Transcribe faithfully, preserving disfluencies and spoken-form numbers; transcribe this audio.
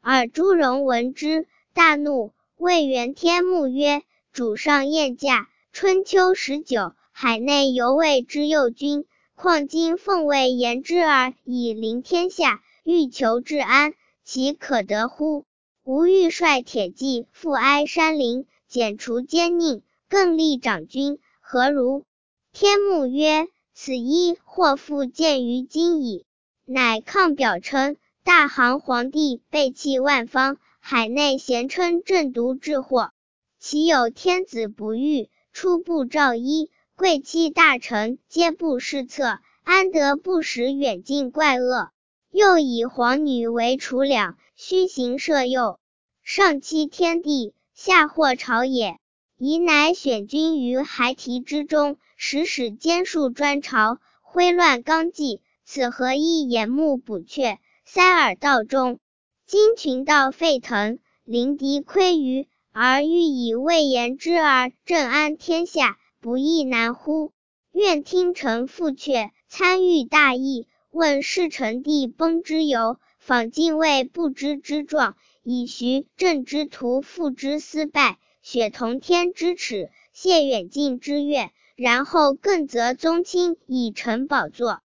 尔朱荣闻之，大怒，谓元天穆曰：主上宴驾，春秋十九，海内犹未之右君，况今奉位言之而以临天下，欲求治安，其可得乎？吾欲率铁骑赴哀山陵，剪除奸佞，更立长君，何如？天穆曰：此一或复见于今矣。乃抗表称，大行皇帝背弃万方，海内咸称正毒治祸，其有天子不遇，初不诏衣，贵戚大臣皆不施策，安得不使远近怪恶？又以皇女为储两，虚行摄诱，上欺天地，下祸朝野。宜乃选君于孩提之中，使使奸术专朝，挥乱纲纪，此何以眼目补阙，塞耳道中？今群盗沸腾，临敌窥舆，而欲以魏言之而正安天下，不亦难乎？愿听臣复阙，参与大义，问世成帝崩之由，访晋魏不知之状，以徐正之徒复之思败，雪同天之耻，谢远近之怨，然后更择宗亲以成宝座。